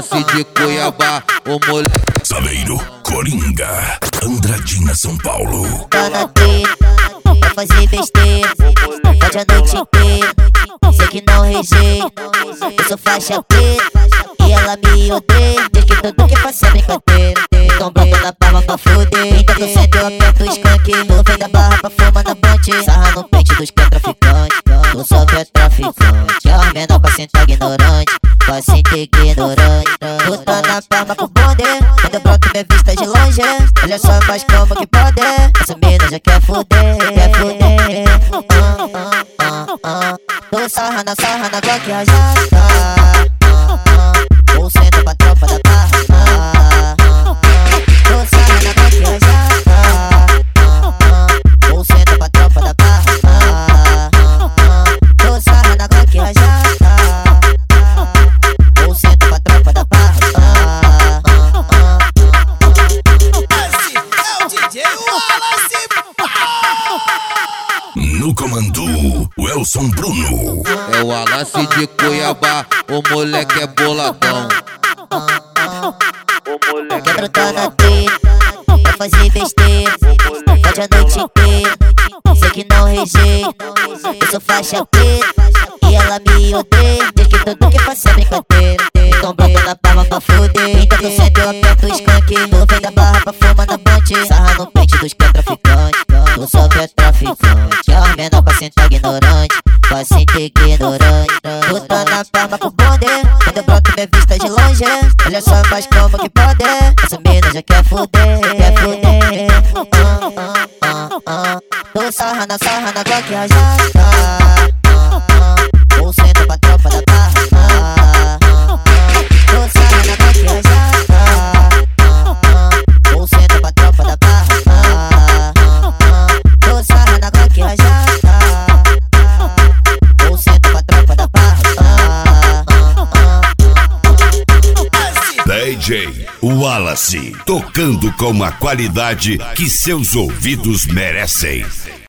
Wallace de Cuiabá, o moleque Saveiro, Coringa, Andradina, São Paulo. Tá na treta, vai fazer besteira, pode a noite inteira, sei que não rejeita. Eu sou faixa preta e ela me odeia, diz que tudo que faço é brincadeira. Então brota na palma pra fuder, 30% eu aperto o skunk, no vem da barra pra fumar na ponte, sarra no pente dos que é traficante. Tu só que é traficante, as menor pra sentar ignorante, pra sentir ignorante. Tu tá na palma com o bonde, quando eu broto minha vista de longe, olha só mais como que pode, essa mina já quer fuder, quer fuder. Tu sarra na Glock rajada, ou senta pra tropa da barra. Tu sarra na Glock rajada, ou senta pra tropa da barra. Tu sarra na Glock rajada, ou senta pra tropa da barra. Esse é o DJ Wallace. No comando, Welson Bruno. é o Wallace de Cuiabá, o moleque é boladão. Quer brotar na treta, vai fazer besteira, pode a noite inteira, sei que não rejeita. Eu sou faixa preta e ela me odeia, diz que tudo que faço é brincadeira. Então brota na palma pra fuder, 30% eu aperto o skunk, no vem da barra pra fumar na ponte, sarra no pente dos que é traficante. Tu só que é traficante, as menor pra sentar ignorante, pra sentir ignorante. Tu tá na palma com o bonde, quando eu broto minha vista de longe, olha só mais como que pode, essa mina já quer fuder, quer fuder. Tu sarra na Glock rajada, ou senta pra tropa da barra. Tu sarra na Glock rajada, ou senta pra tropa da barra. Tu sarra na Glock rajada, ou senta pra tropa da barra. DJ Wallace, tocando com a qualidade que seus ouvidos merecem.